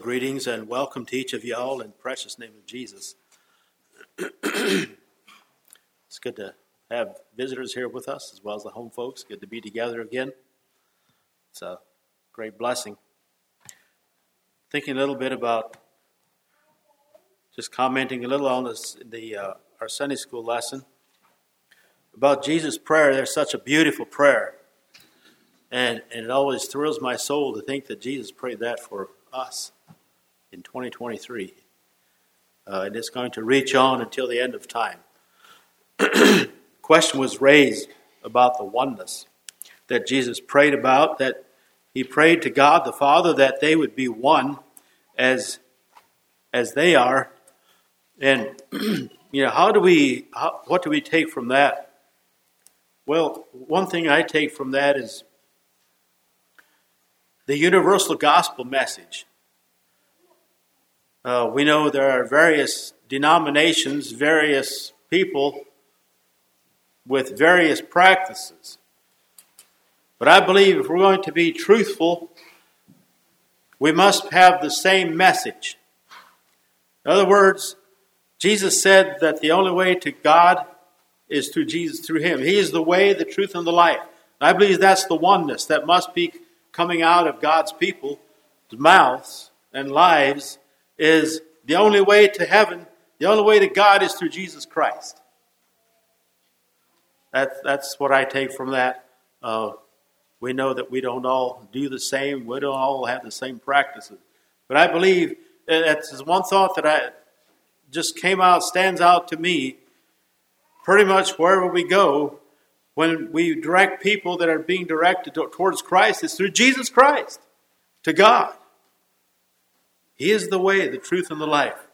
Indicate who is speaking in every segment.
Speaker 1: greetings and welcome to each of y'all in the precious name of Jesus. It's good to have visitors here with us as well as the home folks. Good to be together again. It's a great blessing. Thinking a little bit about, just commenting a little on this, our Sunday school lesson about Jesus' prayer. There's such a beautiful prayer. And it always thrills my soul to think that Jesus prayed that for us in 2023. And it's going to reach on until the end of time. Question was raised about the oneness that Jesus prayed about, that he prayed to God the Father that they would be one as they are. And what do we take from that? Well, one thing I take from that is the universal gospel message. We know there are various denominations, various people with various practices. But I believe if we're going to be truthful, we must have the same message. In other words, Jesus said that the only way to God is through Jesus, through him. He is the way, the truth, and the life. And I believe that's the oneness that must be coming out of God's people's mouths and lives, is the only way to heaven, the only way to God is through Jesus Christ. That's what I take from that. We know that we don't all do the same. We don't all have the same practices. But I believe that's one thought that just stands out to me. Pretty much wherever we go, when we direct people that are being directed towards Christ, it's through Jesus Christ to God. He is the way, the truth, and the life.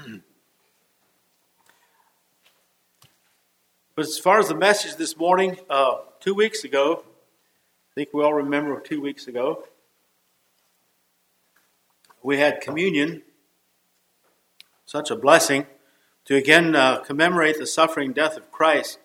Speaker 1: But as far as the message this morning, 2 weeks ago, I think we all remember 2 weeks ago, we had communion. Such a blessing to again commemorate the suffering and death of Christ.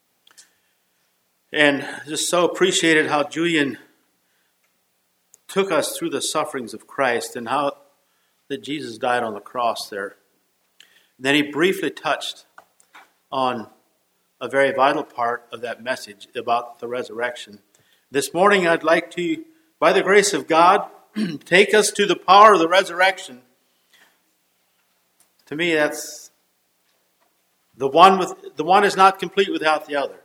Speaker 1: And just so appreciated how Julian took us through the sufferings of Christ and how that Jesus died on the cross there. And then he briefly touched on a very vital part of that message about the resurrection. This morning I'd like to, by the grace of God, take us to the power of the resurrection. To me, that's the one is not complete without the other.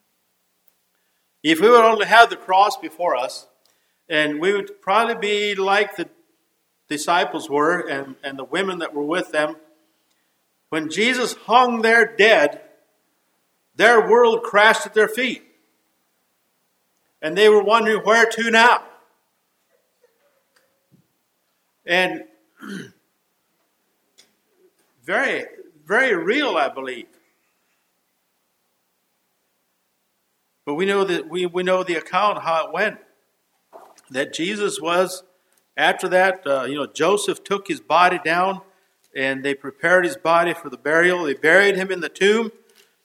Speaker 1: If we would only have the cross before us, and we would probably be like the disciples were and the women that were with them, when Jesus hung there dead, their world crashed at their feet. And they were wondering, where to now? And very, very real, I believe. But we know that we know the account how it went. That Jesus was, after that, Joseph took his body down and they prepared his body for the burial. They buried him in the tomb.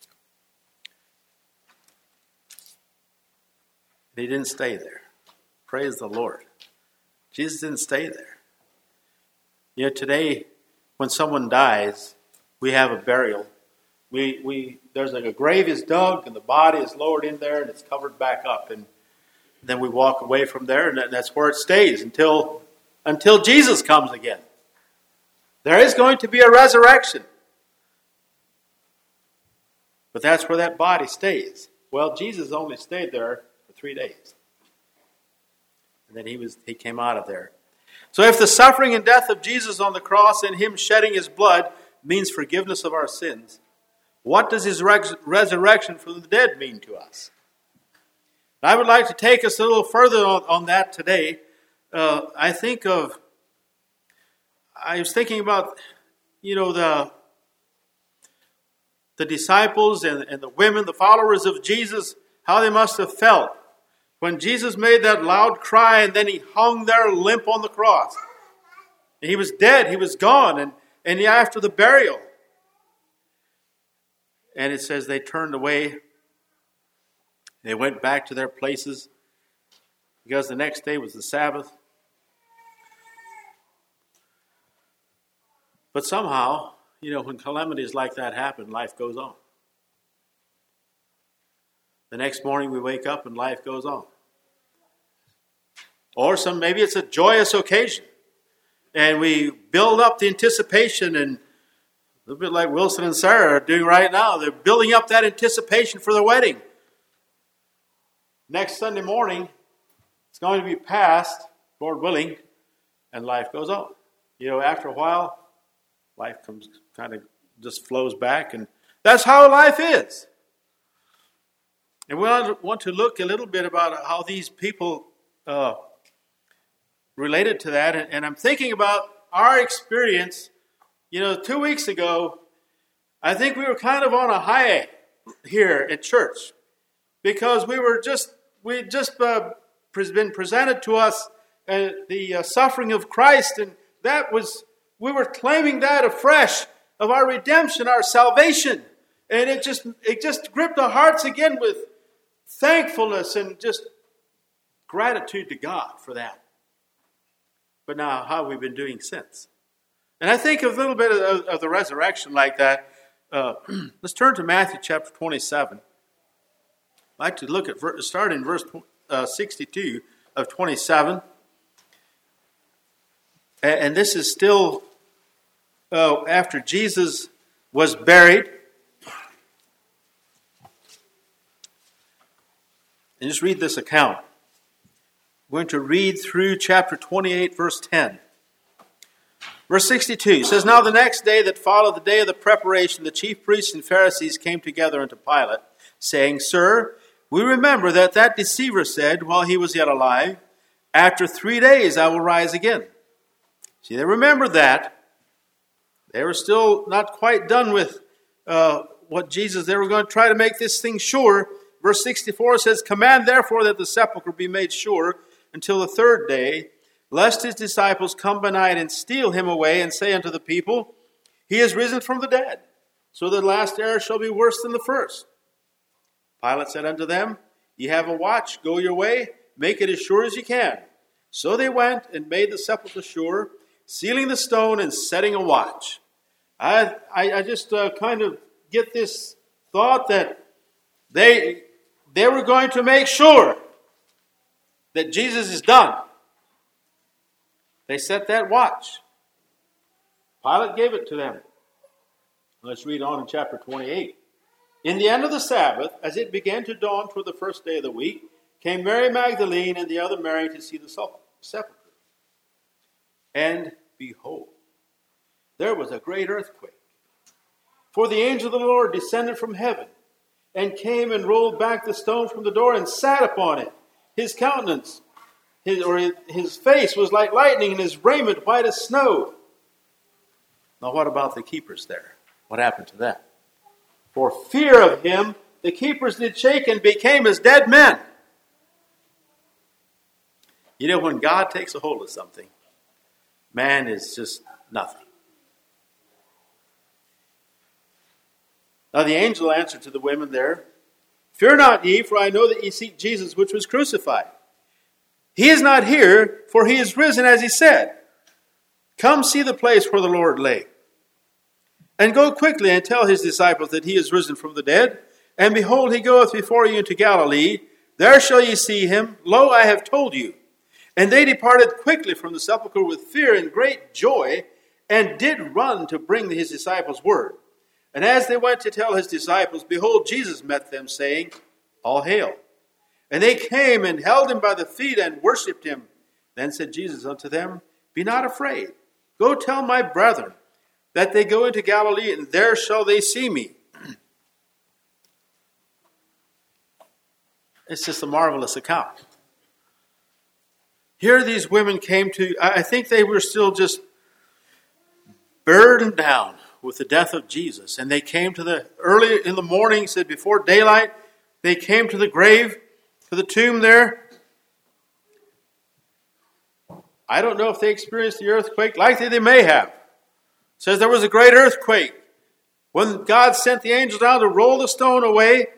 Speaker 1: He didn't stay there. Praise the Lord. Jesus didn't stay there. Today, when someone dies, we have a burial. There's like a grave is dug and the body is lowered in there and it's covered back up, and then we walk away from there, and that's where it stays until Jesus comes again. There is going to be a resurrection, but that's where that body stays. Well, Jesus only stayed there for 3 days, and then he came out of there. So if the suffering and death of Jesus on the cross and him shedding his blood means forgiveness of our sins, what does his resurrection from the dead mean to us? I would like to take us a little further on that today. I was thinking about, the disciples and the women, the followers of Jesus, how they must have felt when Jesus made that loud cry and then he hung there limp on the cross. And he was dead, he was gone, and after the burial. And it says they turned away. They went back to their places because the next day was the Sabbath. But somehow, when calamities like that happen, life goes on. The next morning we wake up and life goes on. Or maybe it's a joyous occasion. And we build up the anticipation, and a little bit like Wilson and Sarah are doing right now. They're building up that anticipation for the wedding. Next Sunday morning, it's going to be past, Lord willing, and life goes on. After a while, life just flows back, and that's how life is. And we want to look a little bit about how these people related to that. And I'm thinking about our experience. 2 weeks ago, I think we were kind of on a high here at church, because we had just been presented to us the suffering of Christ, and we were claiming that afresh of our redemption, our salvation, and it just gripped our hearts again with thankfulness and just gratitude to God for that. But now, how have we been doing since? And I think a little bit of the resurrection like that. Let's turn to Matthew chapter 27. I'd like to look at start in verse 62 of 27. And this is still after Jesus was buried. And just read this account. I'm going to read through chapter 28, verse 10. Verse 62 says, "Now the next day that followed the day of the preparation, the chief priests and Pharisees came together unto Pilate, saying, Sir, we remember that deceiver said, while he was yet alive, After 3 days I will rise again." See, they remembered that. They were still not quite done with what Jesus, they were going to try to make this thing sure. Verse 64 says, "Command therefore that the sepulchre be made sure until the 3rd day, lest his disciples come by night and steal him away and say unto the people, He is risen from the dead. So the last error shall be worse than the first." Pilate said unto them, "Ye have a watch, go your way, make it as sure as ye can." So they went and made the sepulchre sure, sealing the stone and setting a watch. I just kind of get this thought that they were going to make sure that Jesus is done. They set that watch. Pilate gave it to them. Let's read on in chapter 28. "In the end of the Sabbath, as it began to dawn toward the 1st day of the week, came Mary Magdalene and the other Mary to see the sepulchre. And behold, there was a great earthquake. For the angel of the Lord descended from heaven and came and rolled back the stone from the door and sat upon it. His countenance, his face was like lightning, and his raiment white as snow." Now what about the keepers there? What happened to them? "For fear of him, the keepers did shake and became as dead men." When God takes a hold of something, man is just nothing. Now the angel answered to the women there, "Fear not ye, for I know that ye seek Jesus which was crucified. He is not here, for he is risen as he said. Come see the place where the Lord lay. And go quickly and tell his disciples that he is risen from the dead. And behold, he goeth before you into Galilee. There shall ye see him. Lo, I have told you." And they departed quickly from the sepulchre with fear and great joy, and did run to bring his disciples word. And as they went to tell his disciples, behold, Jesus met them, saying, "All hail." And they came and held him by the feet and worshipped him. Then said Jesus unto them, "Be not afraid. Go tell my brethren that they go into Galilee, and there shall they see me." It's just a marvelous account. Here these women came to, I think they were still just burdened down with the death of Jesus. And they came to early in the morning, said before daylight, they came to the grave, to the tomb there. I don't know if they experienced the earthquake. Likely they may have. It says there was a great earthquake. When God sent the angel down to roll the stone away.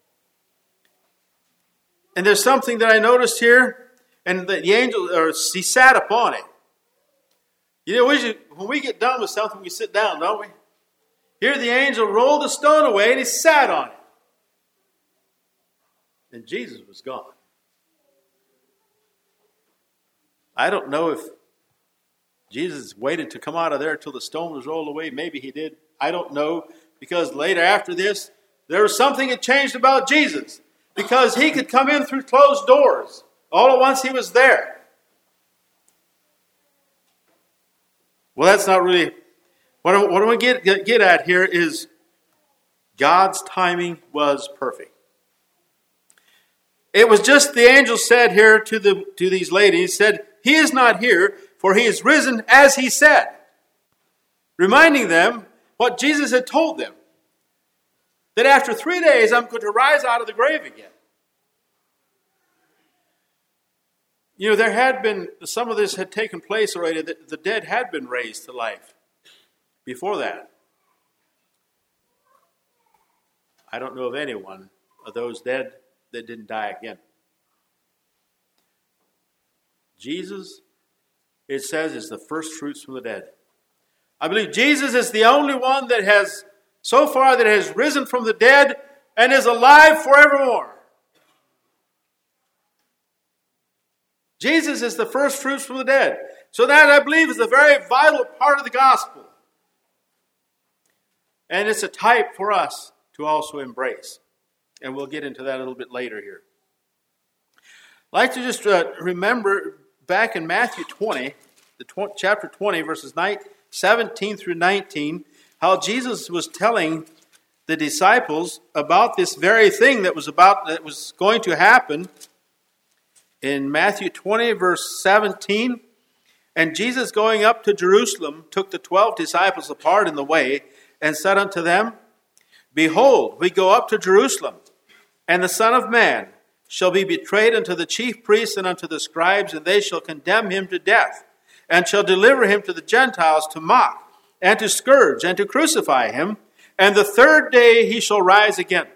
Speaker 1: And there's something that I noticed here. And the angel, he sat upon it. You know, when we get done with something, we sit down, don't we? Here the angel rolled the stone away and he sat on it. And Jesus was gone. I don't know if Jesus waited to come out of there until the stone was rolled away. Maybe he did. I don't know. Because later after this, there was something that changed about Jesus. Because he could come in through closed doors. All at once he was there. Well, that's not really... What I want to get at here is God's timing was perfect. It was just the angel said here to these ladies, said, "He is not here, for he is risen as he said." Reminding them what Jesus had told them. That after 3 days, I'm going to rise out of the grave again. You know, there had been, some of this had taken place already. The dead had been raised to life before that. I don't know of anyone of those dead that didn't die again. Jesus, it says, is the first fruits from the dead. I believe Jesus is the only one that has, so far, that has risen from the dead and is alive forevermore. Jesus is the first fruits from the dead. So that, I believe, is a very vital part of the gospel. And it's a type for us to also embrace. And we'll get into that a little bit later here. I'd like to just remember back in Matthew 20, chapter 20, verses 17 through 19, how Jesus was telling the disciples about this very thing that was going to happen. In Matthew 20, verse 17, "And Jesus, going up to Jerusalem, took the 12 disciples apart in the way, and said unto them, Behold, we go up to Jerusalem, and the Son of Man shall be betrayed unto the chief priests and unto the scribes, and they shall condemn him to death, and shall deliver him to the Gentiles to mock, and to scourge, and to crucify him, and the third day he shall rise again."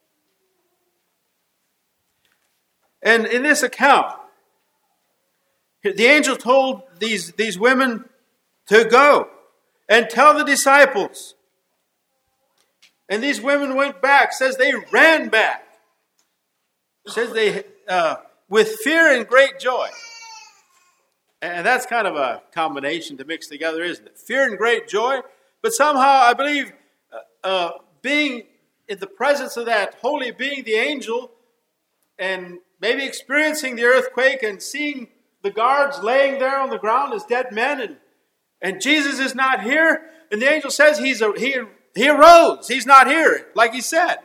Speaker 1: And in this account, the angel told these women to go and tell the disciples. And these women went back. Says they ran back. Says they, with fear and great joy. And that's kind of a combination to mix together, isn't it? Fear and great joy. But somehow, I believe, being in the presence of that holy being, the angel, and maybe experiencing the earthquake and seeing the guards laying there on the ground as dead men, and Jesus is not here, and the angel says he arose. He's not here, like he said.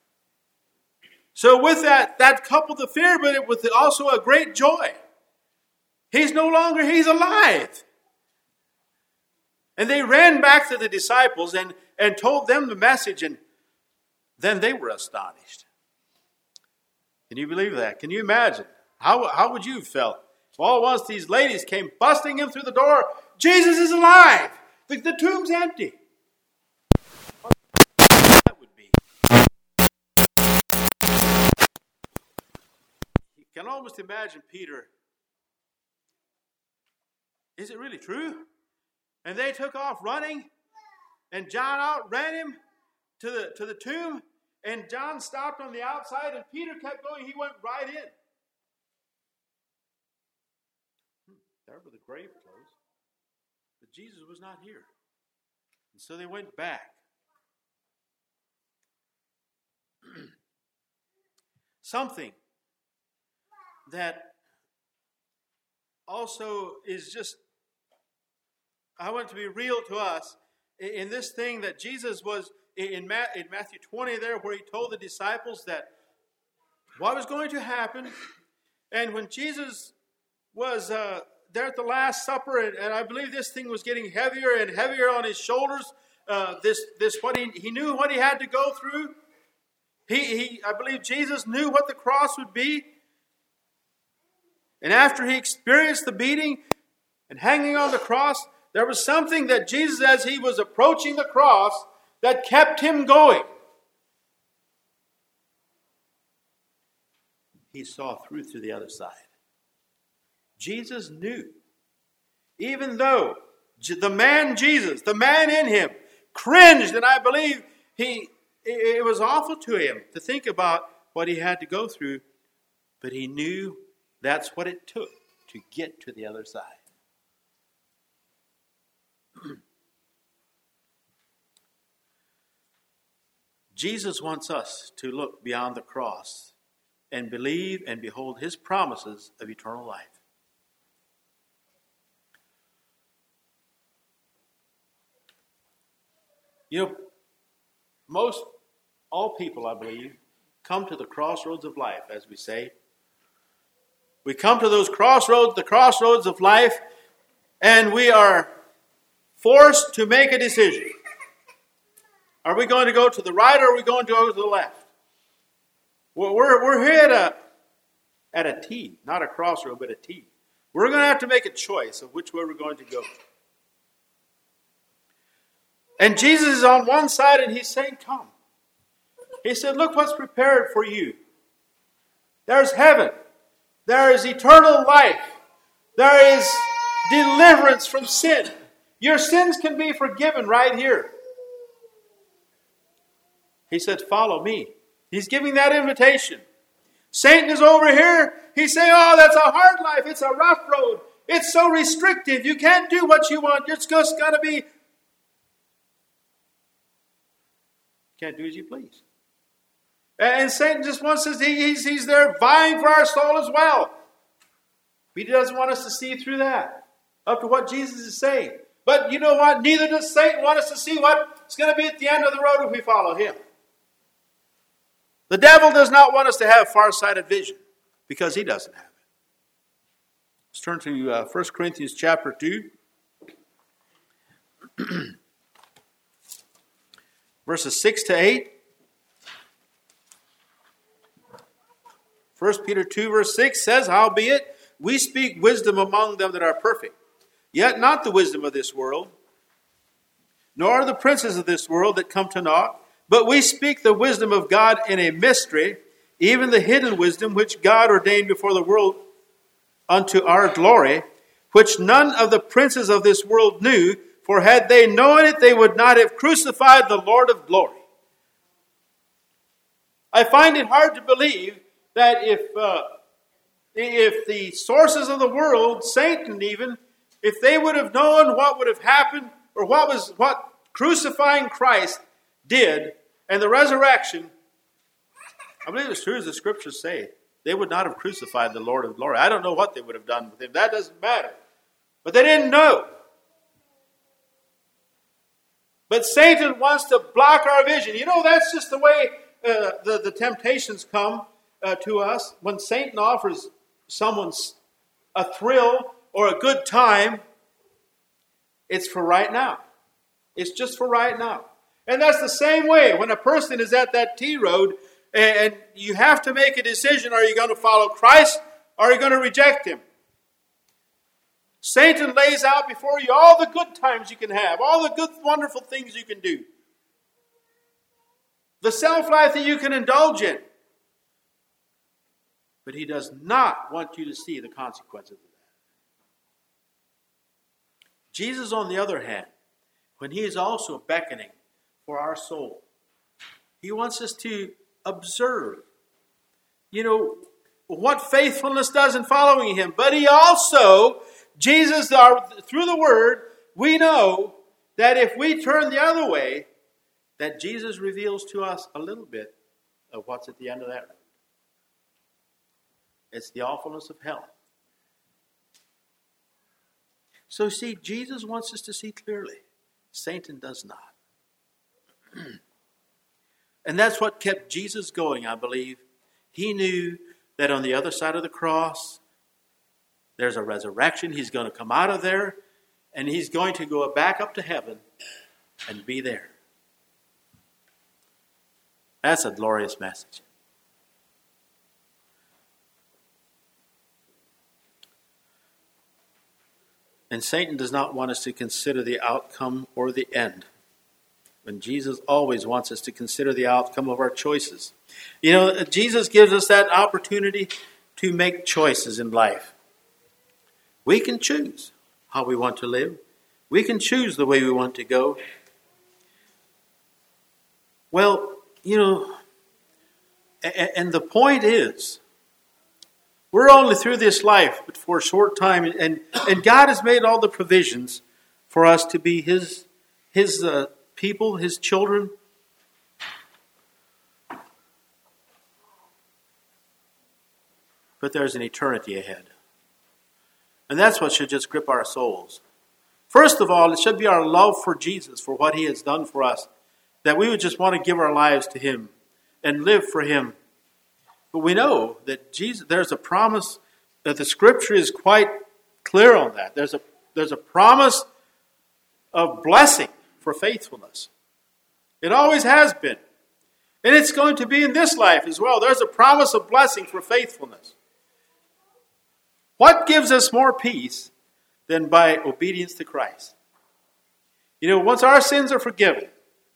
Speaker 1: So with that coupled the fear, but with also a great joy. He's no longer, he's alive. And they ran back to the disciples and told them the message, and then they were astonished. Can you believe that? Can you imagine? How would you have felt? If all at once these ladies came busting in through the door, Jesus is alive. The tomb's empty. What that would be. You can almost imagine Peter. Is it really true? And they took off running, and John outran him to the tomb. And John stopped on the outside, and Peter kept going. He went right in. There were the grave clothes. But Jesus was not here. And so they went back. Something that also is just, I want to be real to us in this thing that Jesus was in Matthew 20 there, where he told the disciples that what was going to happen. And when Jesus was there at the Last Supper, and I believe this thing was getting heavier and heavier on his shoulders, what he knew what he had to go through. I believe Jesus knew what the cross would be. And after he experienced the beating and hanging on the cross, there was something that Jesus, as he was approaching the cross, that kept him going. He saw through to the other side. Jesus knew, even though
Speaker 2: The man Jesus, the man in him, cringed, and I believe it was awful to him to think about what he had to go through, but he knew that's what it took to get to the other side. Jesus wants us to look beyond the cross and believe and behold his promises of eternal life. You know, all people, I believe, come to the crossroads of life, as we say. We come to those crossroads, the crossroads of life, and we are forced to make a decision. Are we going to go to the right or are we going to go to the left? We're here at a T, not a crossroad, but a T. We're going to have to make a choice of which way we're going to go. And Jesus is on one side and he's saying, come. He said, look what's prepared for you. There's heaven. There is eternal life. There is deliverance from sin. Your sins can be forgiven right here. He said, follow me. He's giving that invitation. Satan is over here. He's saying, oh, that's a hard life. It's a rough road. It's so restrictive. You can't do what you want. It's just got to be. Can't do as you please. And Satan just wants us, he's there vying for our soul as well. But he doesn't want us to see through that, up to what Jesus is saying. But you know what? Neither does Satan want us to see what's going to be at the end of the road if we follow him. The devil does not want us to have far-sighted vision because he doesn't have it. Let's turn to 1 Corinthians chapter 2. Verses 6 to 8. 1 Peter 2 verse 6 says, howbeit, we speak wisdom among them that are perfect, yet not the wisdom of this world, nor the princes of this world that come to naught, but we speak the wisdom of God in a mystery, even the hidden wisdom which God ordained before the world unto our glory, which none of the princes of this world knew, for had they known it, they would not have crucified the Lord of glory. I find it hard to believe that if the sources of the world, Satan even, if they would have known what would have happened, or what crucifying Christ did, and the resurrection, I believe it's true as the scriptures say, they would not have crucified the Lord of glory. I don't know what they would have done with him. That doesn't matter. But they didn't know. But Satan wants to block our vision. You know, that's just the way the temptations come to us. When Satan offers someone a thrill or a good time, it's for right now. It's just for right now. And that's the same way when a person is at that T-road and you have to make a decision. Are you going to follow Christ or are you going to reject him? Satan lays out before you all the good times you can have, all the good, wonderful things you can do, the self-life that you can indulge in. But he does not want you to see the consequences of that. Jesus, on the other hand, when he is also beckoning for our soul, he wants us to observe, what faithfulness does in following him. But he also, Jesus, through the word, we know that if we turn the other way, that Jesus reveals to us a little bit of what's at the end of that road. It's the awfulness of hell. So see, Jesus wants us to see clearly. Satan does not. And that's what kept Jesus going, I believe. He knew that on the other side of the cross, there's a resurrection. He's going to come out of there, and he's going to go back up to heaven and be there. That's a glorious message. And Satan does not want us to consider the outcome or the end. When Jesus always wants us to consider the outcome of our choices. Jesus gives us that opportunity to make choices in life. We can choose how we want to live. We can choose the way we want to go. Well, and the point is, we're only through this life but for a short time, and God has made all the provisions for us to be His people, His children. But there's an eternity ahead. And that's what should just grip our souls. First of all, it should be our love for Jesus, for what He has done for us, that we would just want to give our lives to Him and live for Him. But we know that there's a promise, that the Scripture is quite clear on that. There's a promise of blessing for faithfulness. It always has been. And it's going to be in this life as well. There's a promise of blessing for faithfulness. What gives us more peace than by obedience to Christ? Once our sins are forgiven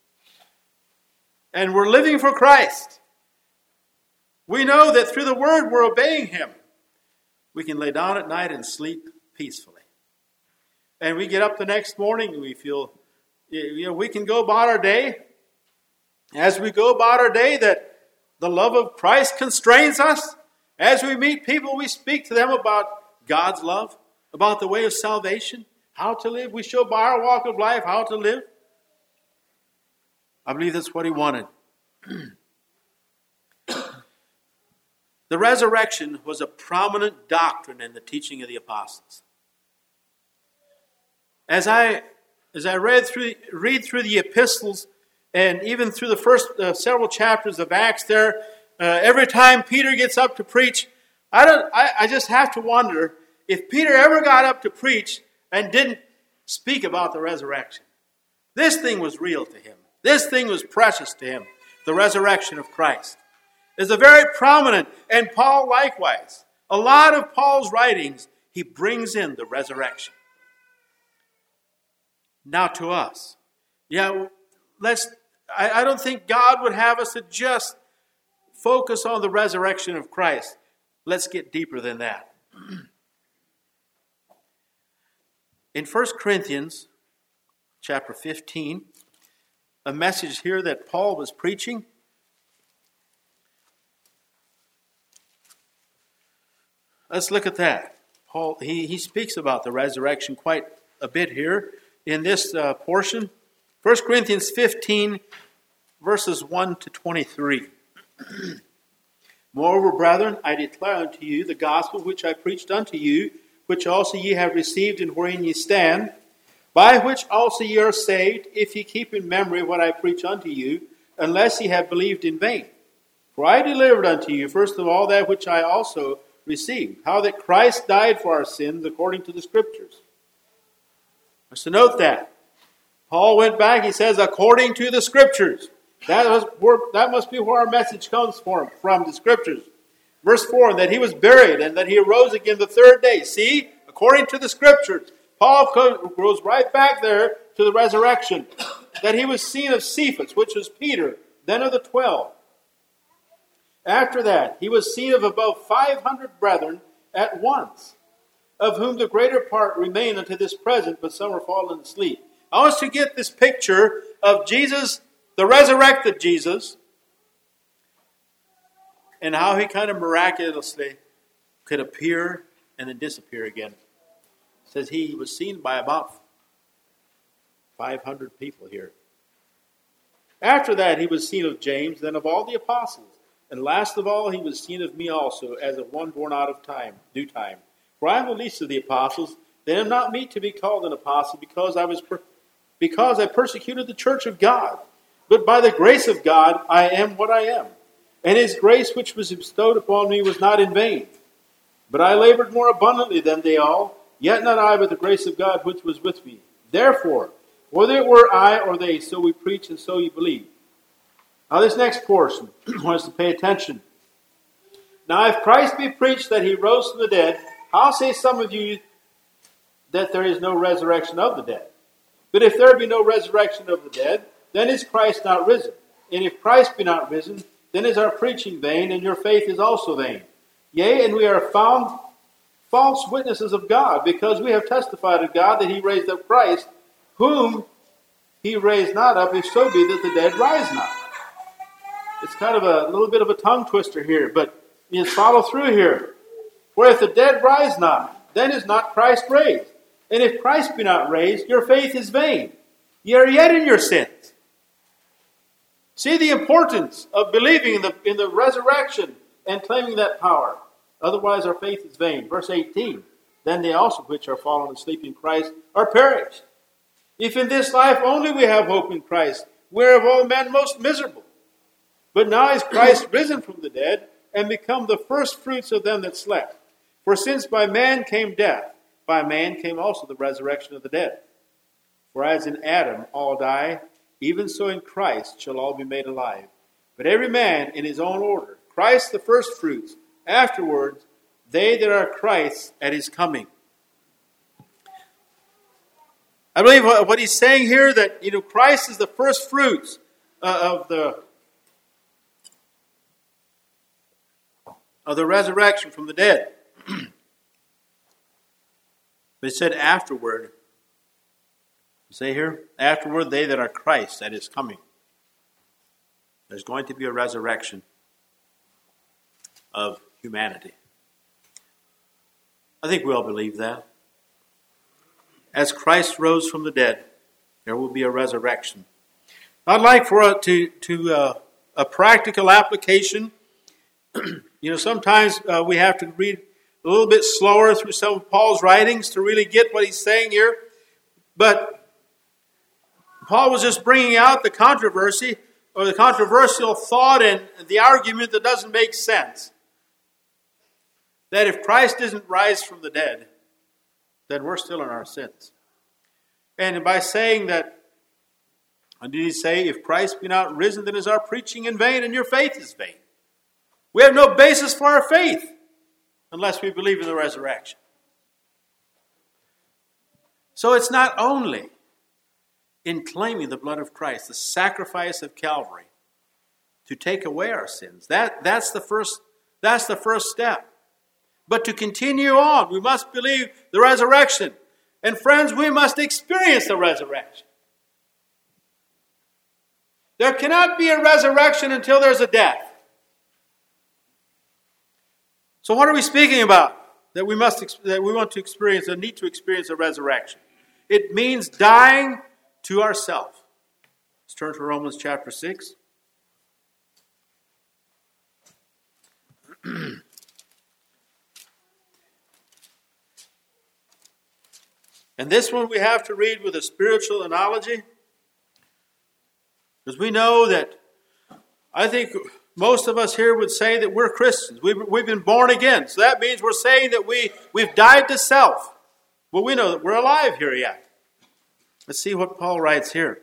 Speaker 2: and we're living for Christ, we know that through the Word we're obeying Him. We can lay down at night and sleep peacefully. And we get up the next morning and we feel, we can go about our day. As we go about our day, that the love of Christ constrains us. As we meet people, we speak to them about God's love, about the way of salvation, how to live. We show by our walk of life how to live. I believe that's what He wanted. The resurrection was a prominent doctrine in the teaching of the apostles. As I read through the epistles, and even through the first several chapters of Acts there, every time Peter gets up to preach, I just have to wonder if Peter ever got up to preach and didn't speak about the resurrection. This thing was real to him. This thing was precious to him. The resurrection of Christ is a very prominent, and Paul likewise. A lot of Paul's writings, he brings in the resurrection. Now to us. I don't think God would have us to just focus on the resurrection of Christ. Let's get deeper than that. In 1 Corinthians chapter 15, a message here that Paul was preaching. Let's look at that. Paul, he speaks about the resurrection quite a bit here in this portion. 1 Corinthians 15, verses 1 to 23. Moreover, brethren, I declare unto you the gospel which I preached unto you, which also ye have received and wherein ye stand, by which also ye are saved, if ye keep in memory what I preach unto you, unless ye have believed in vain. For I delivered unto you, first of all, that which I also received, how that Christ died for our sins according to the Scriptures. Let's note that. Paul went back, he says, according to the Scriptures. That must be where our message comes from the Scriptures. Verse 4, that he was buried and that he arose again the third day. See, according to the Scriptures. Paul goes right back there to the resurrection. That he was seen of Cephas, which was Peter, then of the 12. After that, he was seen of above 500 brethren at once, of whom the greater part remain unto this present, but some are fallen asleep. I want us to get this picture of Jesus, the resurrected Jesus, and how he kind of miraculously could appear and then disappear again. It says he was seen by about 500 people here. After that, he was seen of James, then of all the apostles. And last of all, he was seen of me also, as of one born out of due time. For I am the least of the apostles, they am not meet to be called an apostle, because I persecuted the church of God. But by the grace of God, I am what I am. And his grace which was bestowed upon me was not in vain. But I labored more abundantly than they all, yet not I, but the grace of God which was with me. Therefore, whether it were I or they, so we preach and so ye believe. Now this next portion, I want us to pay attention. Now if Christ be preached that he rose from the dead, how say some of you that there is no resurrection of the dead? But if there be no resurrection of the dead, then is Christ not risen. And if Christ be not risen, then is our preaching vain, and your faith is also vain. Yea, and we are found false witnesses of God, because we have testified of God that he raised up Christ, whom he raised not up, if so be that the dead rise not. It's kind of a little bit of a tongue twister here, but you follow through here. For if the dead rise not, then is not Christ raised. And if Christ be not raised, your faith is vain. Ye are yet in your sins. See the importance of believing in the resurrection and claiming that power. Otherwise our faith is vain. Verse 18, then they also which are fallen asleep in Christ are perished. If in this life only we have hope in Christ, whereof all men most miserable. But now is Christ risen from the dead, and become the first fruits of them that slept. For since by man came death, by man came also the resurrection of the dead. For as in Adam all die, even so in Christ shall all be made alive. But every man in his own order. Christ the first fruits, afterwards they that are Christ's at his coming. I believe what he's saying here, that Christ is the first fruits of the resurrection from the dead. But he said afterward. Say here, afterward they that are Christ at his coming. There's going to be a resurrection of humanity. I think we all believe that. As Christ rose from the dead, there will be a resurrection. I'd like for it to a practical application. Sometimes we have to read a little bit slower through some of Paul's writings to really get what he's saying here. But Paul was just bringing out the controversy or the controversial thought and the argument that doesn't make sense. That if Christ doesn't rise from the dead, then we're still in our sins. And by saying that, and did he say, if Christ be not risen, then is our preaching in vain and your faith is vain. We have no basis for our faith unless we believe in the resurrection. So it's not only in claiming the blood of Christ, the sacrifice of Calvary, to take away our sins. That's the first step. But to continue on, we must believe the resurrection. And friends, we must experience the resurrection. There cannot be a resurrection until there's a death. So what are we speaking about? That we want to experience and need to experience a resurrection. It means dying to ourselves. Let's turn to Romans chapter 6. And this one we have to read with a spiritual analogy. Because we know that, I think most of us here would say that we're Christians. We've been born again. So that means we're saying that we've died to self. Well, we know that we're alive here yet. Let's see what Paul writes here.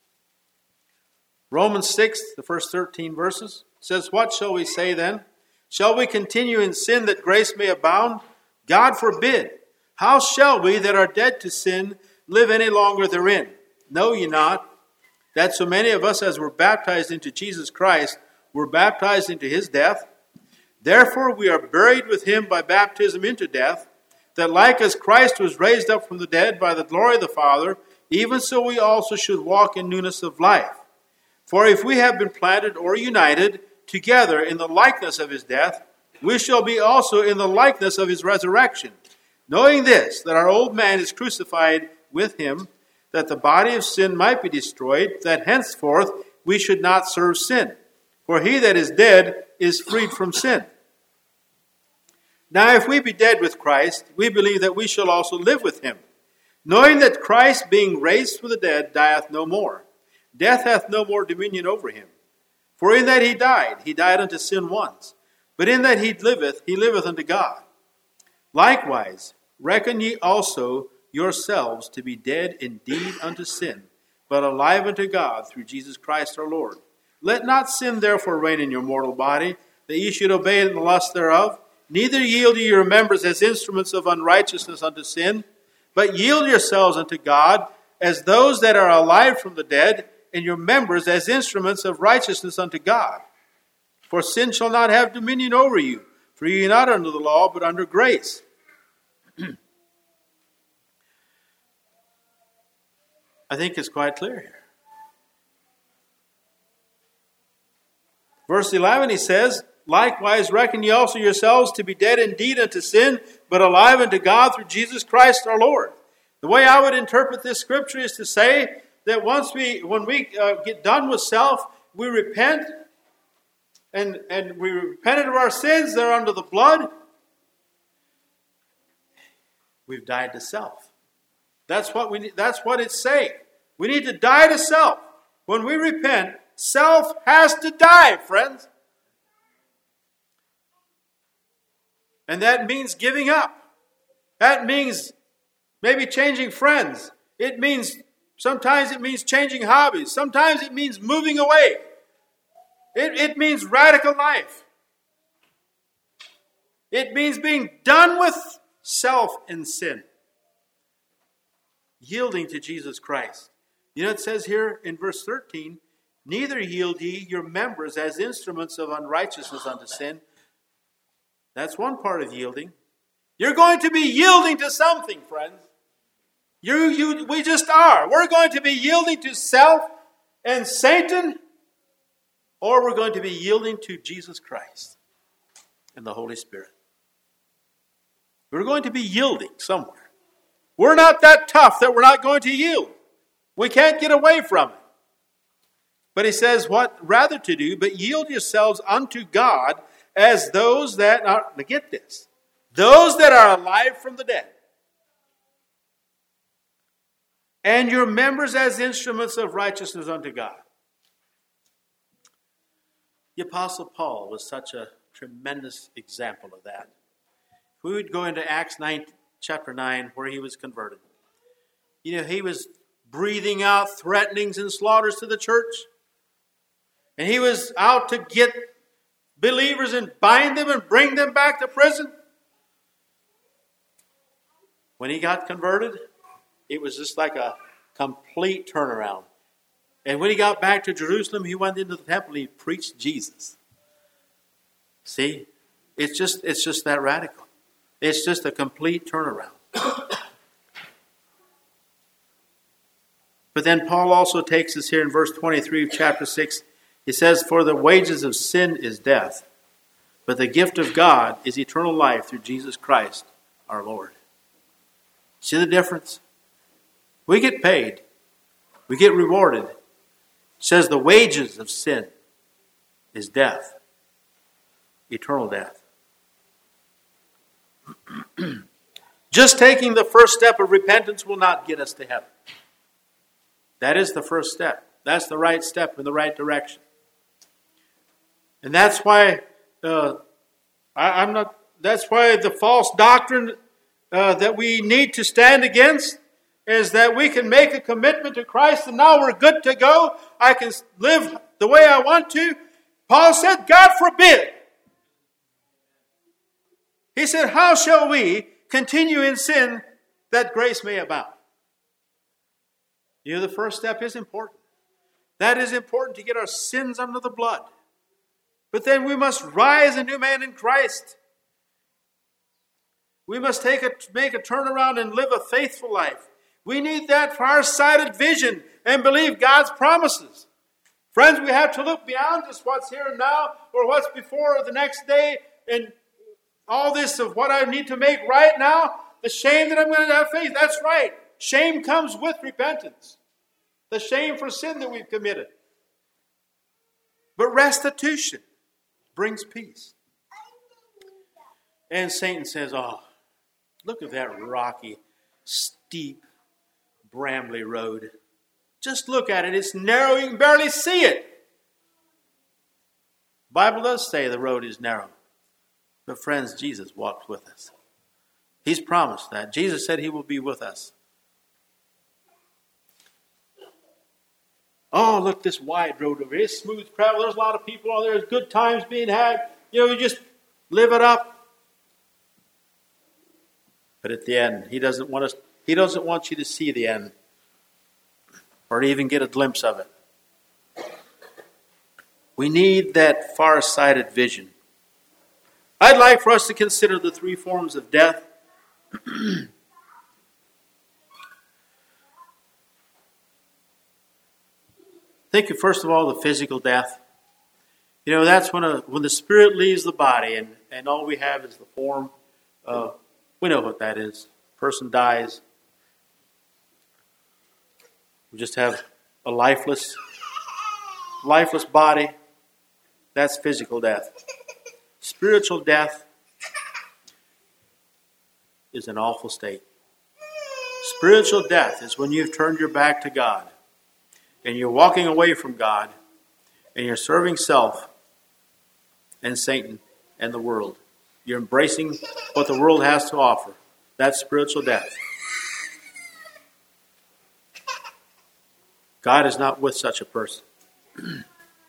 Speaker 2: Romans 6, the first 13 verses, says, what shall we say then? Shall we continue in sin that grace may abound? God forbid. How shall we that are dead to sin live any longer therein? Know ye not that so many of us as were baptized into Jesus Christ were baptized into his death? Therefore we are buried with him by baptism into death, that like as Christ was raised up from the dead by the glory of the Father, even so we also should walk in newness of life. For if we have been planted or united together in the likeness of his death, we shall be also in the likeness of his resurrection. Knowing this, that our old man is crucified with him, that the body of sin might be destroyed, that henceforth we should not serve sin. For he that is dead is freed from sin. Now if we be dead with Christ, we believe that we shall also live with him. Knowing that Christ, being raised from the dead, dieth no more. Death hath no more dominion over him. For in that he died unto sin once. But in that he liveth unto God. Likewise, reckon ye also yourselves to be dead indeed unto sin, but alive unto God through Jesus Christ our Lord. Let not sin therefore reign in your mortal body, that ye should obey in the lust thereof. Neither yield ye your members as instruments of unrighteousness unto sin, but yield yourselves unto God as those that are alive from the dead, and your members as instruments of righteousness unto God. For sin shall not have dominion over you, for ye are not under the law, but under grace. I think it's quite clear here. Verse 11, he says, likewise reckon ye also yourselves to be dead indeed unto sin, but alive unto God through Jesus Christ our Lord. The way I would interpret this scripture is to say that when we get done with self, we repent, and we repented of our sins. They're under the blood. We've died to self. That's what we need. That's what it's saying. We need to die to self. When we repent, self has to die, friends. And that means giving up. That means maybe changing friends. Sometimes it means changing hobbies. Sometimes it means moving away. It means radical life. It means being done with self and sin. Yielding to Jesus Christ. You know, it says here in verse 13, neither yield ye your members as instruments of unrighteousness unto sin. That's one part of yielding. You're going to be yielding to something, friends. We just are. We're going to be yielding to self and Satan, or we're going to be yielding to Jesus Christ and the Holy Spirit. We're going to be yielding somewhere. We're not that tough that we're not going to yield. We can't get away from it. But he says, what rather to do, but yield yourselves unto God as those that are, now get this, those that are alive from the dead. And your members as instruments of righteousness unto God. The Apostle Paul was such a tremendous example of that. If we would go into Acts chapter 9, where he was converted. You know, he was breathing out threatenings and slaughters to the church. And he was out to get believers and bind them and bring them back to prison. When he got converted, it was just like a complete turnaround. And when he got back to Jerusalem, he went into the temple and he preached Jesus. See? It's just that radical. It's just a complete turnaround. But then Paul also takes us here in verse 23 of chapter 6. He says, for the wages of sin is death, but the gift of God is eternal life through Jesus Christ our Lord. See the difference? We get paid. We get rewarded. It says the wages of sin is death. Eternal death. Just taking the first step of repentance will not get us to heaven. That is the first step. That's the right step in the right direction. And that's why that's why the false doctrine that we need to stand against is that we can make a commitment to Christ and now we're good to go. I can live the way I want to. Paul said, God forbid. He said, how shall we continue in sin that grace may abound? You know, the first step is important. That is important to get our sins under the blood. But then we must rise a new man in Christ. We must make a turnaround and live a faithful life. We need that far-sighted vision and believe God's promises. Friends, we have to look beyond just what's here and now or what's before or the next day and all this of what I need to make right now. The shame that I'm going to have faith. That's right. Shame comes with repentance. The shame for sin that we've committed. But restitution brings peace. And Satan says, oh, look at that rocky, steep, brambly road. Just look at it. It's narrow. You can barely see it. The Bible does say the road is narrow. But friends, Jesus walked with us. He's promised that. Jesus said he will be with us. Oh, look, this wide road over here. It's smooth travel. There's a lot of people on there. There's good times being had. You know, you just live it up. But at the end, he doesn't want you to see the end or to even get a glimpse of it. We need that far-sighted vision. I'd like for us to consider the three forms of death. Think of, first of all, the physical death. You know, that's when the spirit leaves the body and all we have is the form. We know what that is. Person dies. We just have a lifeless body. That's physical death. Spiritual death is an awful state. Spiritual death is when you've turned your back to God and you're walking away from God and you're serving self and Satan and the world. You're embracing what the world has to offer. That's spiritual death. God is not with such a person. A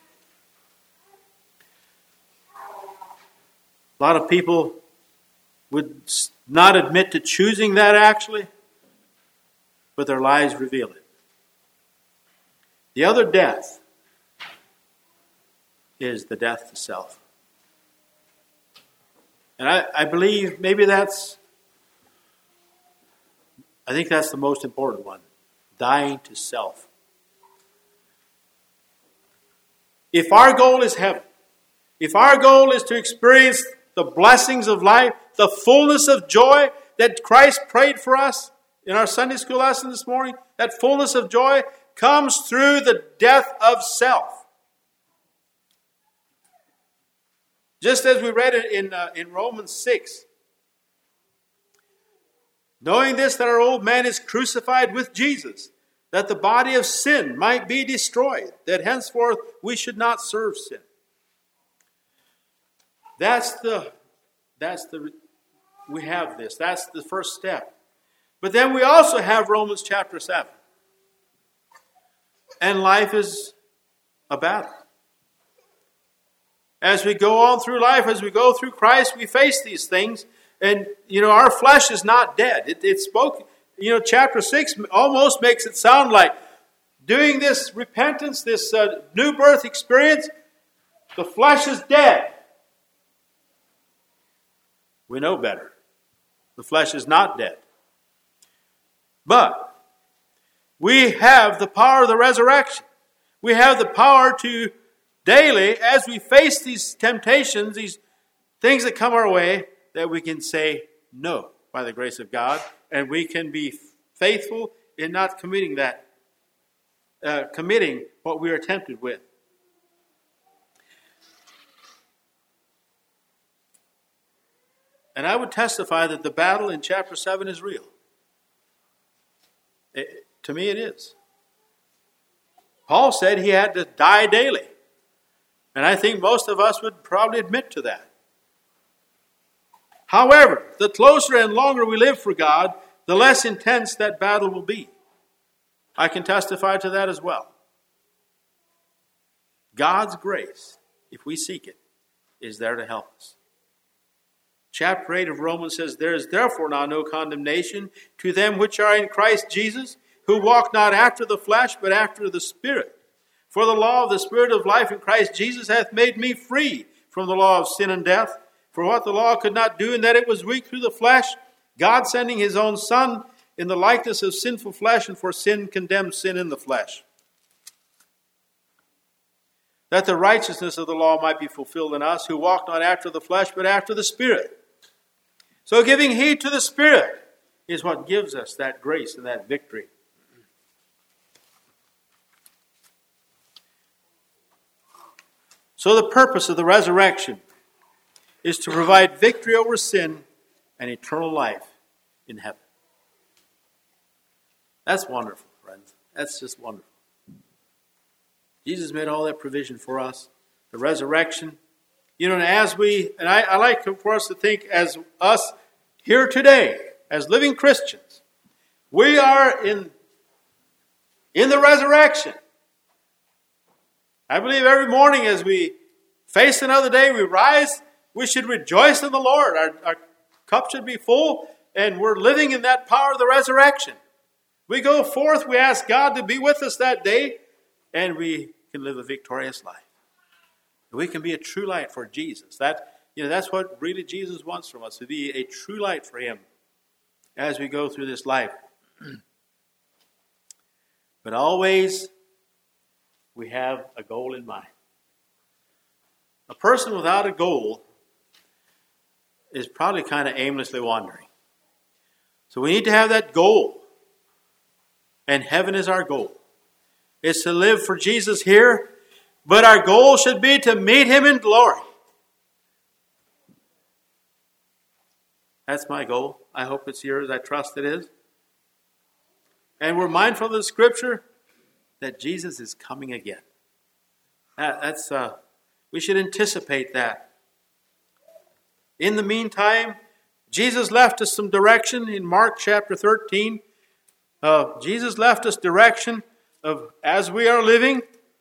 Speaker 2: lot of people would not admit to choosing that actually, but their lives reveal it. The other death is the death to self. And I believe I think that's the most important one. Dying to self. If our goal is heaven, if our goal is to experience the blessings of life, the fullness of joy that Christ prayed for us in our Sunday school lesson this morning, that fullness of joy comes through the death of self. Just as we read it in Romans 6. Knowing this, that our old man is crucified with Jesus, that the body of sin might be destroyed, that henceforth we should not serve sin. We have this. That's the first step. But then we also have Romans chapter 7. And life is a battle. As we go on through life, as we go through Christ, we face these things. And, our flesh is not dead. It spoke, chapter 6 almost makes it sound like doing this repentance, this new birth experience, the flesh is dead. We know better. The flesh is not dead. But we have the power of the resurrection. We have the power to daily, as we face these temptations, these things that come our way, that we can say no by the grace of God, and we can be faithful in not committing what we are tempted with. And I would testify that the battle in chapter 7 is real. To me it is. Paul said he had to die daily. And I think most of us would probably admit to that. However, the closer and longer we live for God, the less intense that battle will be. I can testify to that as well. God's grace, if we seek it, is there to help us. Chapter 8 of Romans says, "There is therefore now no condemnation to them which are in Christ Jesus, who walk not after the flesh, but after the Spirit. For the law of the Spirit of life in Christ Jesus hath made me free from the law of sin and death. For what the law could not do, in that it was weak through the flesh, God sending his own Son in the likeness of sinful flesh, and for sin condemned sin in the flesh, that the righteousness of the law might be fulfilled in us, who walk not after the flesh, but after the Spirit." So giving heed to the Spirit is what gives us that grace and that victory. So the purpose of the resurrection is to provide victory over sin and eternal life in heaven. That's wonderful, friends. That's just wonderful. Jesus made all that provision for us. The resurrection. And I like for us to think as us here today, as living Christians, we are in the resurrection. I believe every morning as we face another day, we rise, we should rejoice in the Lord. Our cup should be full, and we're living in that power of the resurrection. We go forth, we ask God to be with us that day, and we can live a victorious life. We can be a true light for Jesus. That's what really Jesus wants from us, to be a true light for him as we go through this life. But always, we have a goal in mind. A person without a goal is probably kind of aimlessly wandering. So we need to have that goal. And heaven is our goal. It's to live for Jesus here, but our goal should be to meet Him in glory. That's my goal. I hope it's yours. I trust it is. And we're mindful of the Scripture that Jesus is coming again. We should anticipate that. In the meantime, Jesus left us some direction in Mark chapter 13. Jesus left us direction of as we are living,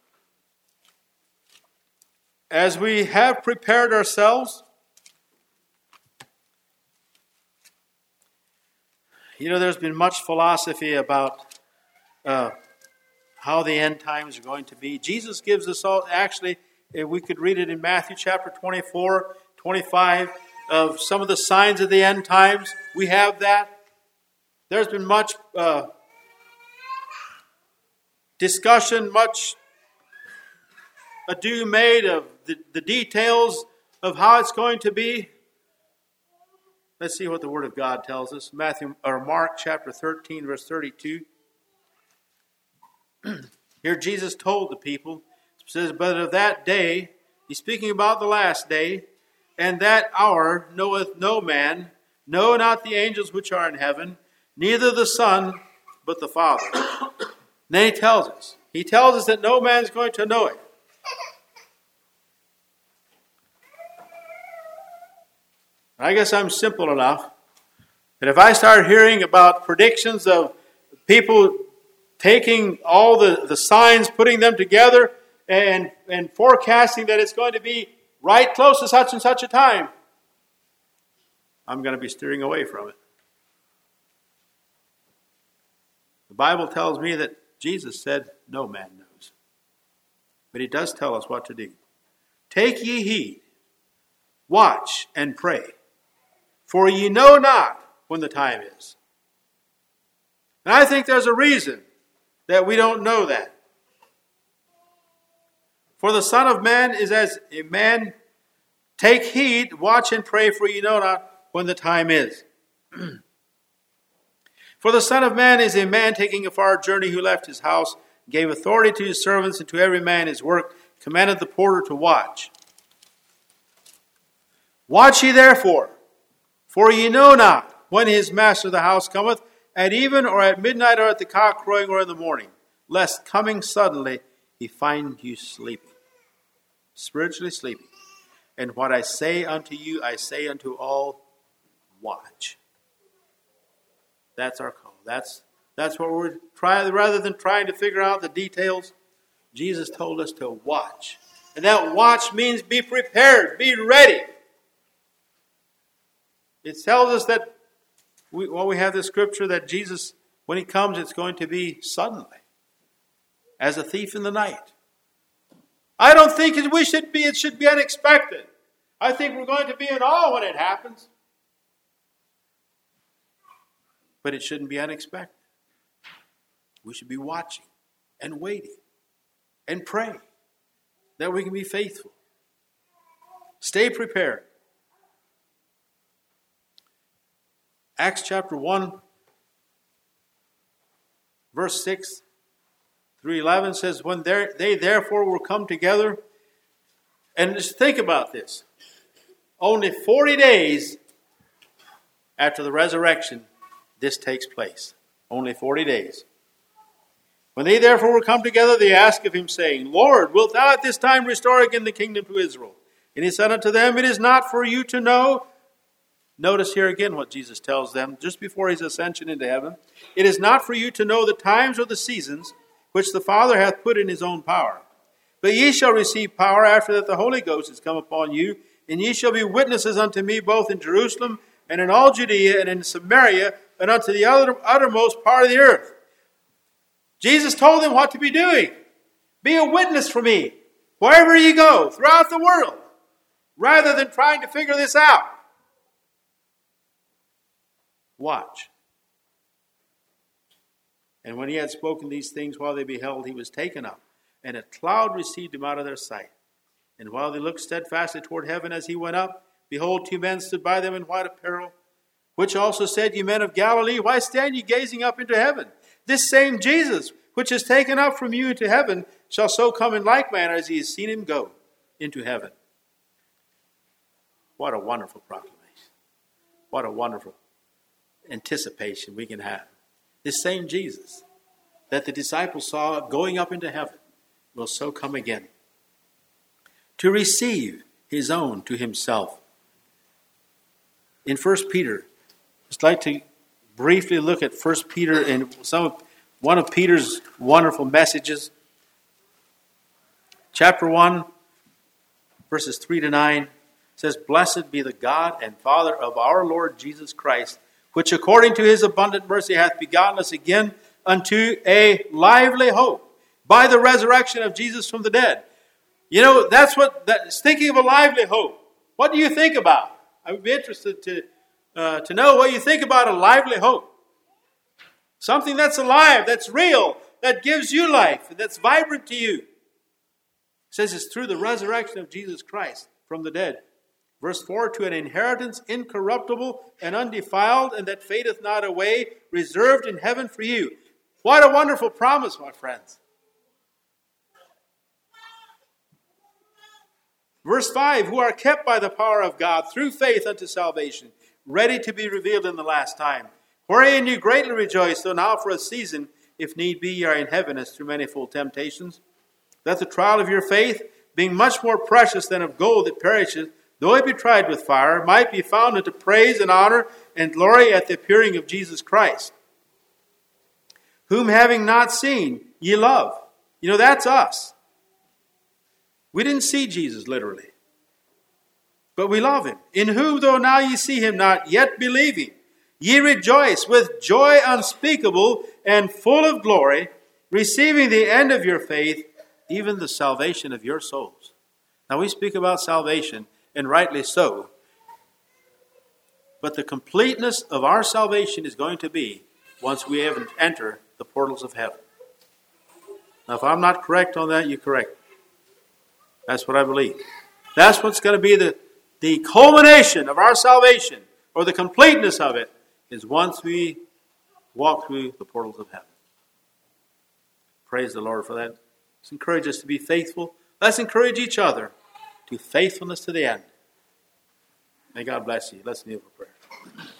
Speaker 2: as we have prepared ourselves. You know, there's been much philosophy about how the end times are going to be. Jesus gives us all, actually, we could read it in Matthew chapter 24, 25, of some of the signs of the end times. We have that. There's been much discussion, much ado made of the details of how it's going to be. Let's see what the Word of God tells us. Mark chapter 13, verse 32. Here Jesus told the people, it says, "But of that day," he's speaking about the last day, "and that hour knoweth no man, no, not the angels which are in heaven, neither the Son, but the Father." Then he tells us that no man is going to know it. I guess I'm simple enough that if I start hearing about predictions of people taking all the signs, putting them together, and forecasting that it's going to be right close to such and such a time, I'm going to be steering away from it. The Bible tells me that Jesus said, no man knows. But He does tell us what to do. "Take ye heed, watch and pray, for ye know not when the time is." And I think there's a reason that we don't know that. "For the Son of Man is as a man, take heed, watch and pray, for ye know not when the time is. For the Son of Man is a man taking a far journey, who left his house, gave authority to his servants, and to every man his work, commanded the porter to watch. Watch ye therefore, for ye know not when his master the house cometh, at even or at midnight, or at the cock crowing, or in the morning, lest coming suddenly he find you sleeping," spiritually sleeping. "And what I say unto you, I say unto all, watch." That's our call. That's what we're trying. Rather than trying to figure out the details, Jesus told us to watch. And that watch means be prepared, be ready. It tells us that we have the scripture that Jesus, when He comes, it's going to be suddenly, as a thief in the night. I don't think it should be unexpected. I think we're going to be in awe when it happens. But it shouldn't be unexpected. We should be watching and waiting and praying that we can be faithful. Stay prepared. Acts chapter 1, verse 6 through 11 says, "When they therefore were come together," and just think about this, only 40 days after the resurrection, this takes place. Only 40 days. "When they therefore were come together, they asked of Him, saying, Lord, wilt thou at this time restore again the kingdom to Israel? And He said unto them, It is not for you to know." Notice here again what Jesus tells them just before His ascension into heaven. "It is not for you to know the times or the seasons which the Father hath put in His own power. But ye shall receive power after that the Holy Ghost is come upon you, and ye shall be witnesses unto me both in Jerusalem and in all Judea and in Samaria and unto the uttermost part of the earth." Jesus told them what to be doing. Be a witness for me wherever you go throughout the world, rather than trying to figure this out. Watch. "And when He had spoken these things while they beheld, He was taken up, and a cloud received him out of their sight. And while they looked steadfastly toward heaven as he went up, behold, 2 men stood by them in white apparel, which also said, Ye men of Galilee, why stand ye gazing up into heaven? This same Jesus, which is taken up from you into heaven, shall so come in like manner as ye have seen him go into heaven. What a wonderful proclamation. What a wonderful anticipation we can have. This same Jesus that the disciples saw going up into heaven will so come again to receive his own to himself. In 1 Peter, I'd just like to briefly look at 1 Peter and one of Peter's wonderful messages. Chapter 1, verses 3 to 9 says, Blessed be the God and Father of our Lord Jesus Christ, which according to his abundant mercy hath begotten us again unto a lively hope by the resurrection of Jesus from the dead. You know, that's thinking of a lively hope. What do you think about? I would be interested to know what you think about a lively hope. Something that's alive, that's real, that gives you life, that's vibrant to you. It says it's through the resurrection of Jesus Christ from the dead. Verse 4, to an inheritance incorruptible and undefiled, and that fadeth not away, reserved in heaven for you. What a wonderful promise, my friends. Verse 5, who are kept by the power of God through faith unto salvation, ready to be revealed in the last time. Wherein you greatly rejoice, though now for a season, if need be, ye are in heaviness through manifold temptations, that the trial of your faith, being much more precious than of gold that perisheth, though it be tried with fire, might be found unto praise and honor and glory at the appearing of Jesus Christ, whom having not seen, ye love. You know, that's us. We didn't see Jesus literally, but we love him. In whom, though now ye see him not, yet believing, ye rejoice with joy unspeakable and full of glory, receiving the end of your faith, even the salvation of your souls. Now we speak about salvation, and rightly so. But the completeness of our salvation is going to be once we enter the portals of heaven. Now if I'm not correct on that, you correct me. That's what I believe. That's what's going to be the culmination of our salvation, or the completeness of it, is once we walk through the portals of heaven. Praise the Lord for that. Let's encourage us to be faithful. Let's encourage each other to faithfulness to the end. May God bless you. Let's kneel for prayer.